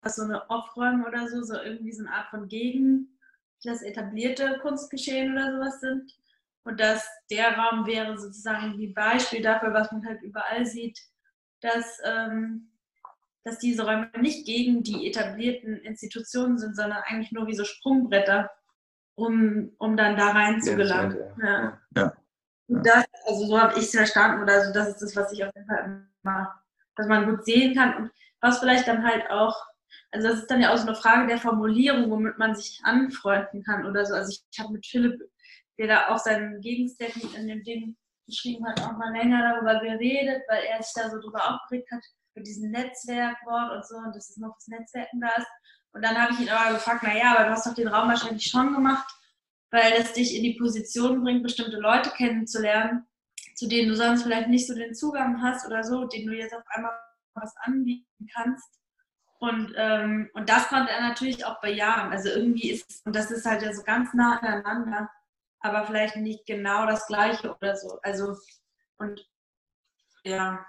so eine Off-Räume oder so, so irgendwie so eine Art von gegen das etablierte Kunstgeschehen oder sowas sind. Und dass der Raum wäre sozusagen wie Beispiel dafür, was man halt überall sieht, dass, dass diese Räume nicht gegen die etablierten Institutionen sind, sondern eigentlich nur wie so Sprungbretter, um dann da rein zu gelangen. Ja. Das, also so habe ich es verstanden, oder so, das ist das, was ich auf jeden Fall immer, dass man gut sehen kann und was vielleicht dann halt auch, also das ist dann ja auch so eine Frage der Formulierung, womit man sich anfreunden kann oder so. Also ich habe mit Philipp, der da auch seinen Gegenstatement in dem Ding geschrieben hat, auch mal länger darüber geredet, weil er sich da so drüber aufgeregt hat, für diesen Netzwerkwort und so, und dass es noch das Netzwerken da ist. Und dann habe ich ihn aber gefragt, naja, aber du hast doch den Raum wahrscheinlich schon gemacht, weil es dich in die Position bringt, bestimmte Leute kennenzulernen, zu denen du sonst vielleicht nicht so den Zugang hast oder so, denen du jetzt auf einmal was anbieten kannst. Und das konnte er natürlich auch bejahen. Also irgendwie ist, und das ist halt ja so ganz nah aneinander, aber vielleicht nicht genau das Gleiche oder so. Also, und ja.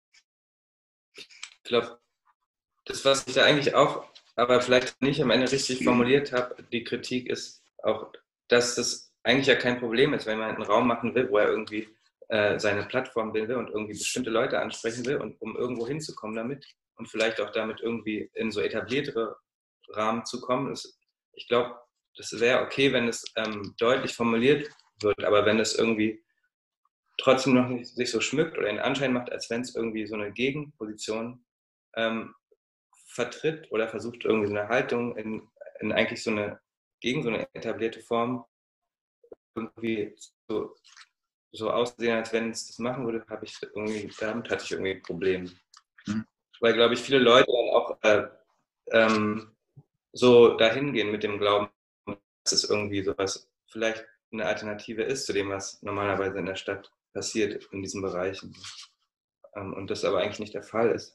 Ich glaube, das, was ich da eigentlich auch, aber vielleicht nicht am Ende richtig formuliert habe, die Kritik ist auch, dass das eigentlich ja kein Problem ist, wenn man einen Raum machen will, wo er irgendwie seine Plattform bilden will und irgendwie bestimmte Leute ansprechen will, und um irgendwo hinzukommen damit und vielleicht auch damit irgendwie in so etabliertere Rahmen zu kommen. Ich glaube, das wäre okay, wenn es deutlich formuliert wird, aber wenn es irgendwie trotzdem noch nicht sich so schmückt oder den Anschein macht, als wenn es irgendwie so eine Gegenposition vertritt oder versucht, irgendwie so eine Haltung in eigentlich gegen so eine etablierte Form irgendwie so aussehen, als wenn es das machen würde, damit hatte ich irgendwie ein Problem. Weil, glaube ich, viele Leute dann auch so dahin gehen mit dem Glauben, dass es irgendwie sowas, vielleicht eine Alternative ist zu dem, was normalerweise in der Stadt passiert in diesen Bereichen. Und das aber eigentlich nicht der Fall ist.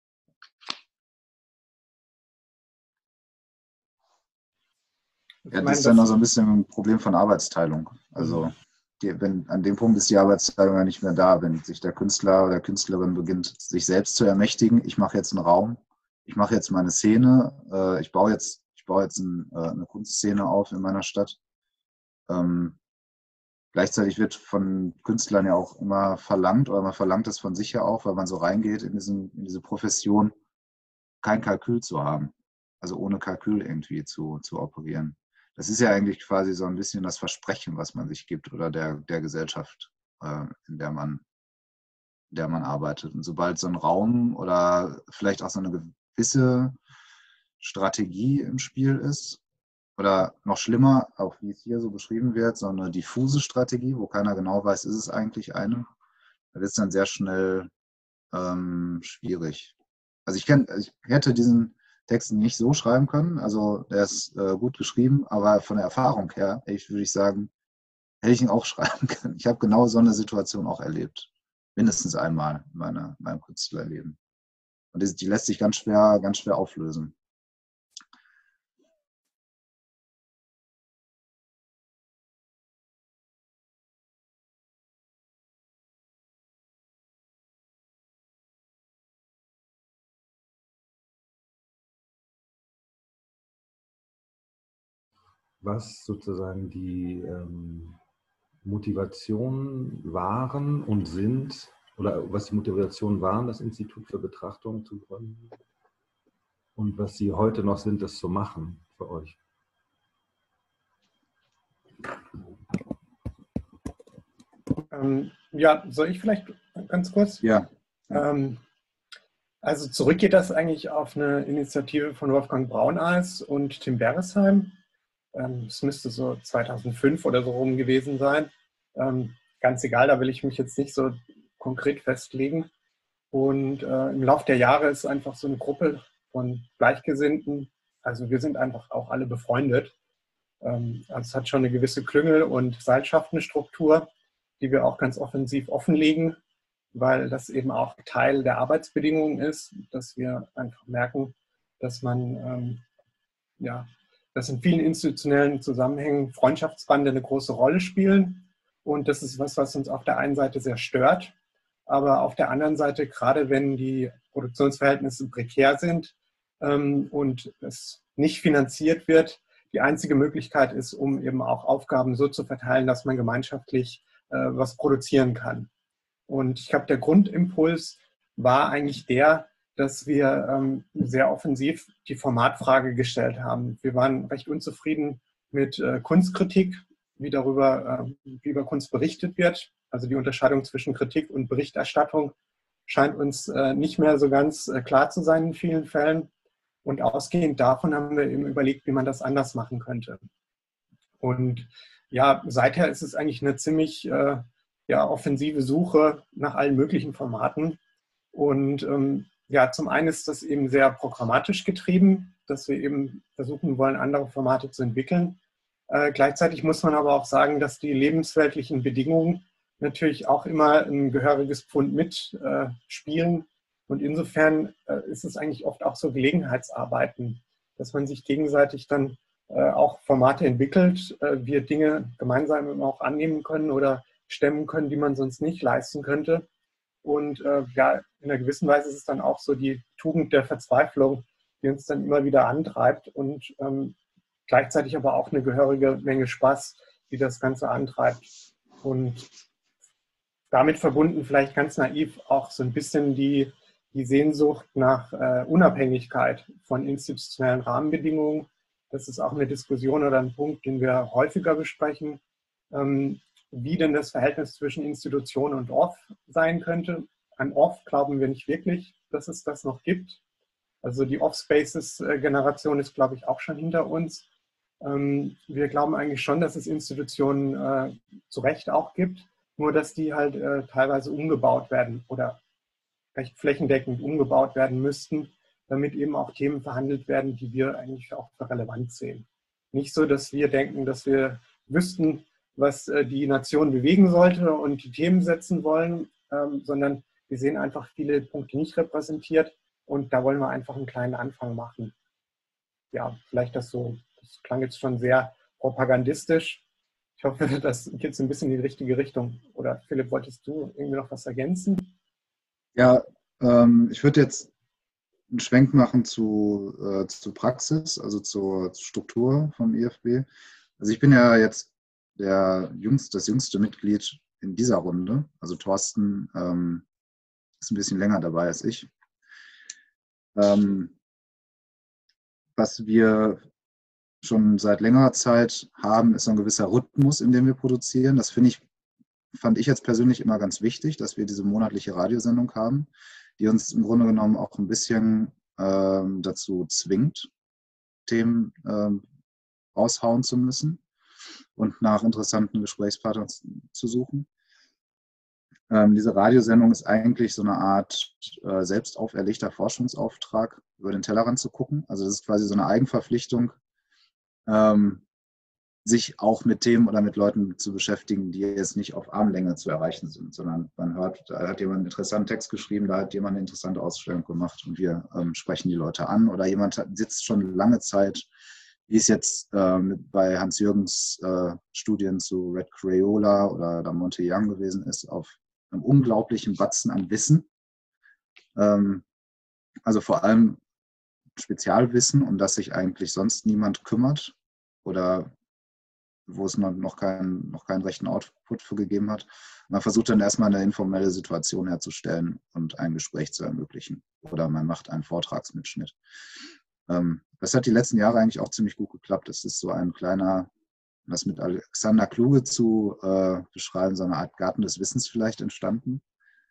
Ja, das ist dann auch so ein bisschen ein Problem von Arbeitsteilung. Also an dem Punkt ist die Arbeitsteilung ja nicht mehr da, wenn sich der Künstler oder Künstlerin beginnt, sich selbst zu ermächtigen. Ich mache jetzt einen Raum, ich mache jetzt meine Szene, ich baue jetzt eine Kunstszene auf in meiner Stadt. Gleichzeitig wird von Künstlern ja auch immer verlangt, oder man verlangt es von sich ja auch, weil man so reingeht in diese Profession, kein Kalkül zu haben. Also ohne Kalkül irgendwie zu operieren. Das ist ja eigentlich quasi so ein bisschen das Versprechen, was man sich gibt, oder der Gesellschaft, in der man arbeitet. Und sobald so ein Raum oder vielleicht auch so eine gewisse Strategie im Spiel ist, oder noch schlimmer, auch wie es hier so beschrieben wird, so eine diffuse Strategie, wo keiner genau weiß, ist es eigentlich eine, da wird es dann sehr schnell schwierig. Also ich hätte diesen Text nicht so schreiben können, also der ist gut geschrieben, aber von der Erfahrung her, würde ich sagen, hätte ich ihn auch schreiben können. Ich habe genau so eine Situation auch erlebt. Mindestens einmal in meinem Künstlerleben. Und die lässt sich ganz schwer auflösen. Was sozusagen die Motivationen waren und sind, oder was die Motivationen waren, das Institut für Betrachtung zu gründen, und was sie heute noch sind, das zu machen für euch. Ja, soll ich vielleicht ganz kurz? Ja. Also zurück geht das eigentlich auf eine Initiative von Wolfgang Brauneis und Tim Beresheim. Es müsste so 2005 oder so rum gewesen sein. Ganz egal, da will ich mich jetzt nicht so konkret festlegen. Und im Laufe der Jahre ist einfach so eine Gruppe von Gleichgesinnten, also wir sind einfach auch alle befreundet. Also es hat schon eine gewisse Klüngel- und Seilschaftenstruktur, die wir auch ganz offensiv offenlegen, weil das eben auch Teil der Arbeitsbedingungen ist, dass wir einfach merken, dass man dass in vielen institutionellen Zusammenhängen Freundschaftsbande eine große Rolle spielen. Und das ist was uns auf der einen Seite sehr stört, aber auf der anderen Seite, gerade wenn die Produktionsverhältnisse prekär sind, und es nicht finanziert wird, die einzige Möglichkeit ist, um eben auch Aufgaben so zu verteilen, dass man gemeinschaftlich was produzieren kann. Und ich glaube, der Grundimpuls war eigentlich der, dass wir sehr offensiv die Formatfrage gestellt haben. Wir waren recht unzufrieden mit Kunstkritik, wie über Kunst berichtet wird. Also die Unterscheidung zwischen Kritik und Berichterstattung scheint uns nicht mehr so ganz klar zu sein in vielen Fällen. Und ausgehend davon haben wir eben überlegt, wie man das anders machen könnte. Und ja, seither ist es eigentlich eine ziemlich offensive Suche nach allen möglichen Formaten. Und ja, zum einen ist das eben sehr programmatisch getrieben, dass wir eben versuchen wollen, andere Formate zu entwickeln. Gleichzeitig muss man aber auch sagen, dass die lebensweltlichen Bedingungen natürlich auch immer ein gehöriges Pfund mitspielen. Und insofern ist es eigentlich oft auch so Gelegenheitsarbeiten, dass man sich gegenseitig dann auch Formate entwickelt, wir Dinge gemeinsam auch annehmen können oder stemmen können, die man sonst nicht leisten könnte. Und ja, in einer gewissen Weise ist es dann auch so die Tugend der Verzweiflung, die uns dann immer wieder antreibt und gleichzeitig aber auch eine gehörige Menge Spaß, die das Ganze antreibt. Und damit verbunden vielleicht ganz naiv auch so ein bisschen die Sehnsucht nach Unabhängigkeit von institutionellen Rahmenbedingungen. Das ist auch eine Diskussion oder ein Punkt, den wir häufiger besprechen, wie denn das Verhältnis zwischen Institution und Off sein könnte. An Off glauben wir nicht wirklich, dass es das noch gibt. Also die Off-Spaces-Generation ist, glaube ich, auch schon hinter uns. Wir glauben eigentlich schon, dass es Institutionen zu Recht auch gibt, nur dass die halt teilweise umgebaut werden oder recht flächendeckend umgebaut werden müssten, damit eben auch Themen verhandelt werden, die wir eigentlich auch für relevant sehen. Nicht so, dass wir denken, dass wir wüssten, was die Nation bewegen sollte und die Themen setzen wollen, sondern wir sehen einfach viele Punkte nicht repräsentiert und da wollen wir einfach einen kleinen Anfang machen. Ja, vielleicht das klang jetzt schon sehr propagandistisch. Ich hoffe, das geht so ein bisschen in die richtige Richtung. Oder Philipp, wolltest du irgendwie noch was ergänzen? Ja, ich würde jetzt einen Schwenk machen zu Praxis, also zur Struktur vom IFB. Also ich bin ja jetzt das jüngste Mitglied in dieser Runde. Also Thorsten ist ein bisschen länger dabei als ich. Was wir schon seit längerer Zeit haben, ist so ein gewisser Rhythmus, in dem wir produzieren. Das fand ich jetzt persönlich immer ganz wichtig, dass wir diese monatliche Radiosendung haben, die uns im Grunde genommen auch ein bisschen dazu zwingt, Themen raushauen zu müssen und nach interessanten Gesprächspartnern zu suchen. Diese Radiosendung ist eigentlich so eine Art selbst auferlegter Forschungsauftrag, über den Tellerrand zu gucken. Also das ist quasi so eine Eigenverpflichtung, sich auch mit Themen oder mit Leuten zu beschäftigen, die jetzt nicht auf Armlänge zu erreichen sind, sondern man hört, da hat jemand einen interessanten Text geschrieben, da hat jemand eine interessante Ausstellung gemacht und wir sprechen die Leute an oder jemand sitzt schon lange Zeit, wie es jetzt bei Hans-Jürgens Studien zu Red Crayola oder da Monte Young gewesen ist, auf einem unglaublichen Batzen an Wissen. Also vor allem Spezialwissen, um das sich eigentlich sonst niemand kümmert oder wo es noch keinen rechten Output für gegeben hat. Man versucht dann erstmal eine informelle Situation herzustellen und ein Gespräch zu ermöglichen. Oder man macht einen Vortragsmitschnitt. Das hat die letzten Jahre eigentlich auch ziemlich gut geklappt. Das ist so ein kleiner, das mit Alexander Kluge zu beschreiben, so eine Art Garten des Wissens vielleicht entstanden,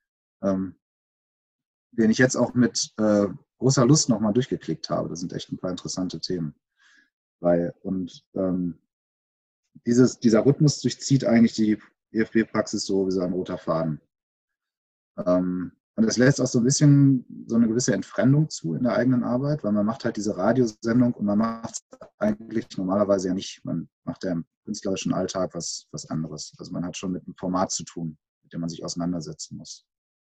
den ich jetzt auch mit großer Lust nochmal durchgeklickt habe. Das sind echt ein paar interessante Themen. Dieser Rhythmus durchzieht eigentlich die IFB-Praxis so wie so ein roter Faden. Und es lässt auch so ein bisschen so eine gewisse Entfremdung zu in der eigenen Arbeit, weil man macht halt diese Radiosendung und man macht es eigentlich normalerweise ja nicht. Man macht ja im künstlerischen Alltag was anderes. Also man hat schon mit einem Format zu tun, mit dem man sich auseinandersetzen muss.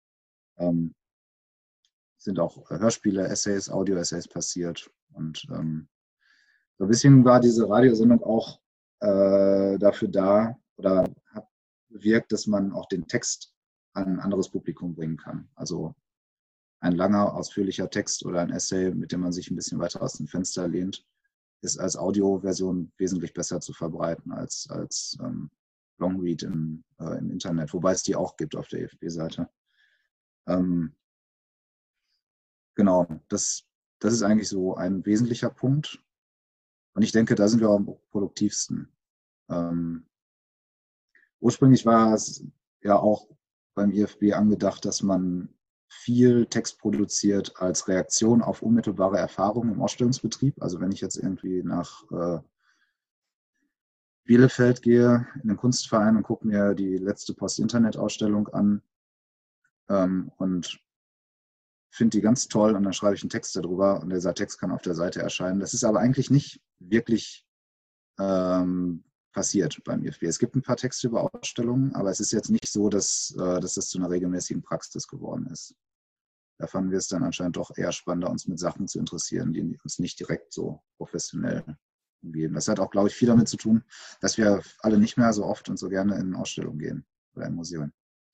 Sind auch Hörspiele, Essays, Audio-Essays passiert. Und so ein bisschen war diese Radiosendung auch dafür da oder hat bewirkt, dass man auch den Text an ein anderes Publikum bringen kann. Also ein langer, ausführlicher Text oder ein Essay, mit dem man sich ein bisschen weiter aus dem Fenster lehnt, ist als Audioversion wesentlich besser zu verbreiten als Longread im Internet, wobei es die auch gibt auf der EFB-Seite. Genau, das ist eigentlich so ein wesentlicher Punkt. Und ich denke, da sind wir auch am produktivsten. Ursprünglich war es ja auch beim IFB angedacht, dass man viel Text produziert als Reaktion auf unmittelbare Erfahrungen im Ausstellungsbetrieb. Also wenn ich jetzt irgendwie nach Bielefeld gehe, in den Kunstverein und gucke mir die letzte Post-Internet-Ausstellung an und finde die ganz toll und dann schreibe ich einen Text darüber und dieser Text kann auf der Seite erscheinen. Das ist aber eigentlich nicht wirklich passiert beim IFB. Es gibt ein paar Texte über Ausstellungen, aber es ist jetzt nicht so, dass das zu einer regelmäßigen Praxis geworden ist. Da fanden wir es dann anscheinend doch eher spannender, uns mit Sachen zu interessieren, die uns nicht direkt so professionell umgeben. Das hat auch, glaube ich, viel damit zu tun, dass wir alle nicht mehr so oft und so gerne in Ausstellungen gehen oder in Museen.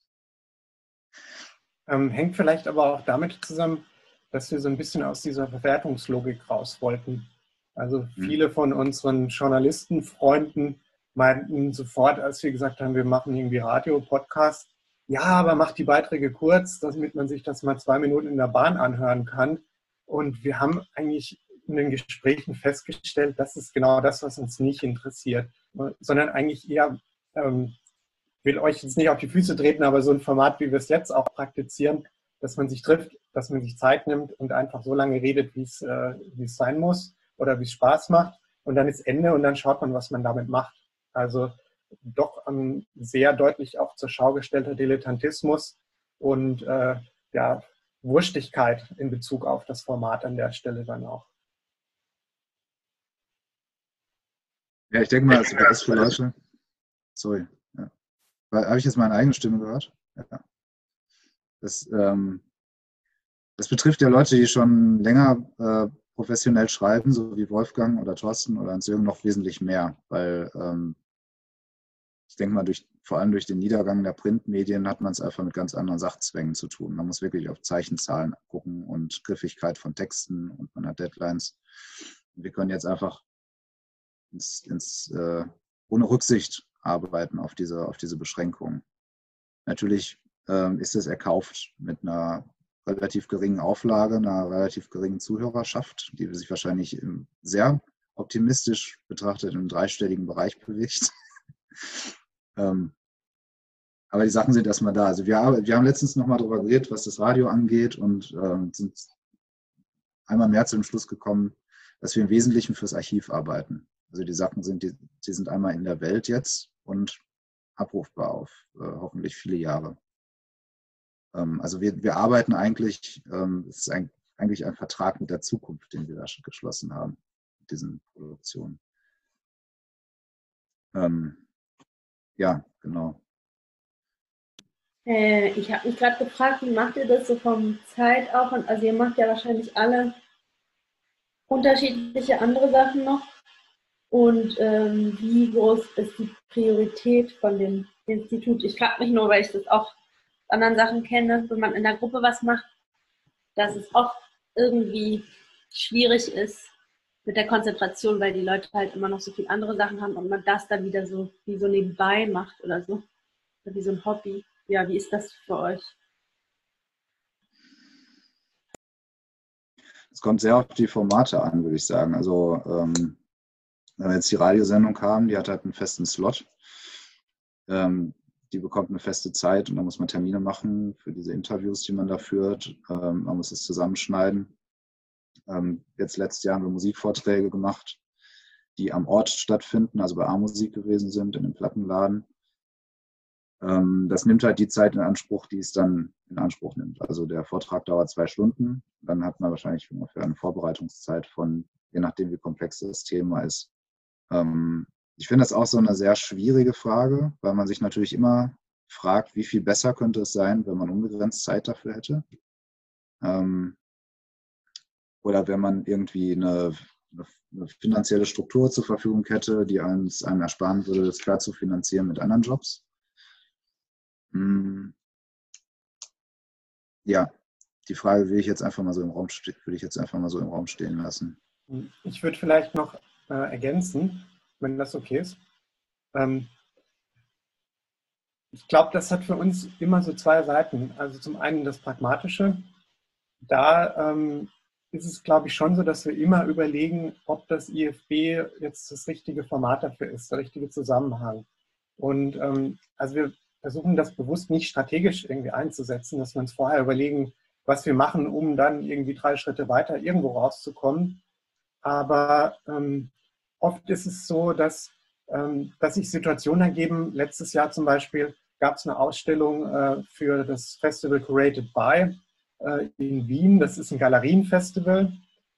Hängt vielleicht aber auch damit zusammen, dass wir so ein bisschen aus dieser Verwertungslogik raus wollten. Also viele von unseren Journalistenfreunden meinten sofort, als wir gesagt haben, wir machen irgendwie Radio, Podcast, ja, aber macht die Beiträge kurz, damit man sich das mal 2 Minuten in der Bahn anhören kann. Und wir haben eigentlich in den Gesprächen festgestellt, das ist genau das, was uns nicht interessiert, sondern eigentlich eher, will euch jetzt nicht auf die Füße treten, aber so ein Format, wie wir es jetzt auch praktizieren, dass man sich trifft, dass man sich Zeit nimmt und einfach so lange redet, wie es sein muss oder wie es Spaß macht. Und dann ist Ende und dann schaut man, was man damit macht. Also doch sehr deutlich auch zur Schau gestellter Dilettantismus und Wurstigkeit in Bezug auf das Format an der Stelle dann auch. Ja, ich denke mal, das ist für Leute. Sorry. Ja. Habe ich jetzt meine eigene Stimme gehört? Ja. Das betrifft ja Leute, die schon länger professionell schreiben, so wie Wolfgang oder Thorsten oder Hans-Jürgen noch wesentlich mehr, weil ich denke mal, vor allem durch den Niedergang der Printmedien hat man es einfach mit ganz anderen Sachzwängen zu tun. Man muss wirklich auf Zeichenzahlen gucken und Griffigkeit von Texten und man hat Deadlines. Wir können jetzt einfach ohne Rücksicht arbeiten auf diese Beschränkungen. Natürlich ist es erkauft mit einer relativ geringen Auflage, einer relativ geringen Zuhörerschaft, die sich wahrscheinlich sehr optimistisch betrachtet im 3-stelligen Bereich bewegt. Aber die Sachen sind erstmal da. Also wir haben letztens nochmal darüber geredet, was das Radio angeht und sind einmal mehr zu dem Schluss gekommen, dass wir im Wesentlichen fürs Archiv arbeiten. Also die Sachen die sind einmal in der Welt jetzt und abrufbar auf hoffentlich viele Jahre. Also wir arbeiten eigentlich, es ist eigentlich ein Vertrag mit der Zukunft, den wir da schon geschlossen haben, mit diesen Produktionen. Ja, genau. Ich habe mich gerade gefragt, wie macht ihr das so vom Zeitaufwand? Also ihr macht ja wahrscheinlich alle unterschiedliche andere Sachen noch. Und wie groß ist die Priorität von dem Institut? Ich frage mich nur, weil ich das auch aus anderen Sachen kenne, wenn man in der Gruppe was macht, dass es oft irgendwie schwierig ist mit der Konzentration, weil die Leute halt immer noch so viele andere Sachen haben und man das dann wieder so wie so nebenbei macht oder so. Oder wie so ein Hobby. Ja, wie ist das für euch? Es kommt sehr auf die Formate an, würde ich sagen. Also wenn wir jetzt die Radiosendung haben, die hat halt einen festen Slot. Die bekommt eine feste Zeit und dann muss man Termine machen für diese Interviews, die man da führt. Man muss es zusammenschneiden. Jetzt letztes Jahr haben wir Musikvorträge gemacht, die am Ort stattfinden, also bei A-Musik gewesen sind, in dem Plattenladen. Das nimmt halt die Zeit in Anspruch, die es dann in Anspruch nimmt. Also der Vortrag dauert 2 Stunden. Dann hat man wahrscheinlich ungefähr eine Vorbereitungszeit von, je nachdem wie komplex das Thema ist. Ich finde das auch so eine sehr schwierige Frage, weil man sich natürlich immer fragt, wie viel besser könnte es sein, wenn man unbegrenzt Zeit dafür hätte. Oder wenn man irgendwie eine finanzielle Struktur zur Verfügung hätte, die einem ersparen würde, das klar zu finanzieren mit anderen Jobs. Ja, Die Frage will ich jetzt einfach mal so im Raum, stehen lassen. Ich würde vielleicht noch ergänzen, wenn das okay ist. Ich glaube, das hat für uns immer so zwei Seiten. Also zum einen das Pragmatische. Da ist es, glaube ich, schon so, dass wir immer überlegen, ob das IFB jetzt das richtige Format dafür ist, der richtige Zusammenhang. Und also wir versuchen das bewusst nicht strategisch irgendwie einzusetzen, dass wir uns vorher überlegen, was wir machen, um dann irgendwie 3 Schritte weiter irgendwo rauszukommen. Aber oft ist es so, dass sich Situationen ergeben. Letztes Jahr zum Beispiel gab es eine Ausstellung für das Festival Curated by in Wien. Das ist ein Galerienfestival.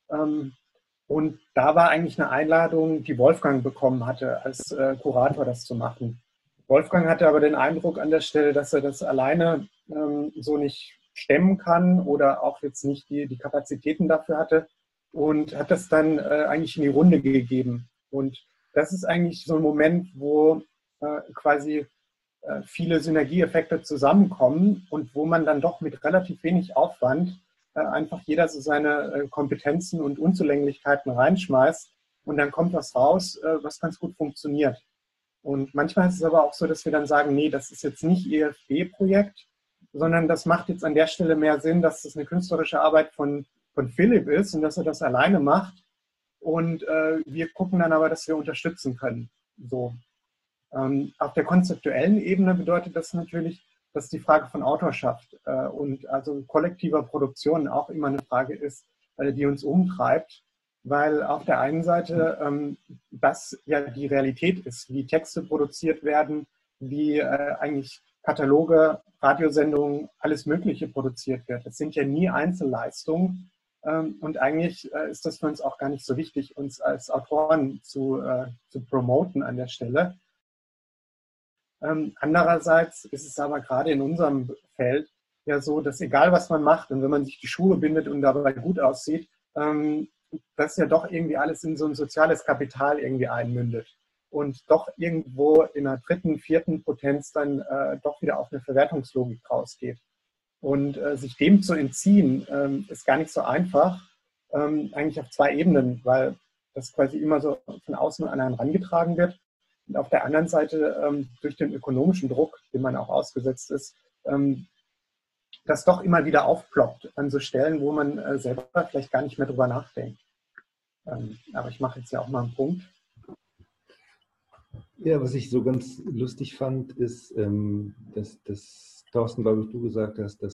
Und da war eigentlich eine Einladung, die Wolfgang bekommen hatte, als Kurator das zu machen. Wolfgang hatte aber den Eindruck an der Stelle, dass er das alleine so nicht stemmen kann oder auch jetzt nicht die Kapazitäten dafür hatte und hat das dann eigentlich in die Runde gegeben. Und das ist eigentlich so ein Moment, wo quasi viele Synergieeffekte zusammenkommen und wo man dann doch mit relativ wenig Aufwand einfach jeder so seine Kompetenzen und Unzulänglichkeiten reinschmeißt und dann kommt was raus, was ganz gut funktioniert. Und manchmal ist es aber auch so, dass wir dann sagen, nee, das ist jetzt nicht EFB-Projekt, sondern das macht jetzt an der Stelle mehr Sinn, dass das eine künstlerische Arbeit von Philipp ist und dass er das alleine macht. Und wir gucken dann aber, dass wir unterstützen können. So. Auf der konzeptuellen Ebene bedeutet das natürlich, dass die Frage von Autorschaft und also kollektiver Produktion auch immer eine Frage ist, die uns umtreibt, weil auf der einen Seite das ja die Realität ist, wie Texte produziert werden, wie eigentlich Kataloge, Radiosendungen, alles Mögliche produziert wird. Das sind ja nie Einzelleistungen und eigentlich ist das für uns auch gar nicht so wichtig, uns als Autoren zu promoten an der Stelle. Andererseits ist es aber gerade in unserem Feld ja so, dass egal was man macht und wenn man sich die Schuhe bindet und dabei gut aussieht, das ja doch irgendwie alles in so ein soziales Kapital irgendwie einmündet und doch irgendwo in einer 3., 4. Potenz dann doch wieder auf eine Verwertungslogik rausgeht. Und sich dem zu entziehen, ist gar nicht so einfach, eigentlich auf 2 Ebenen, weil das quasi immer so von außen an einen herangetragen wird. Und auf der anderen Seite durch den ökonomischen Druck, dem man auch ausgesetzt ist, das doch immer wieder aufploppt an so Stellen, wo man selber vielleicht gar nicht mehr drüber nachdenkt. Aber ich mache jetzt ja auch mal einen Punkt. Ja, was ich so ganz lustig fand, ist, dass Thorsten, glaube ich, du gesagt hast,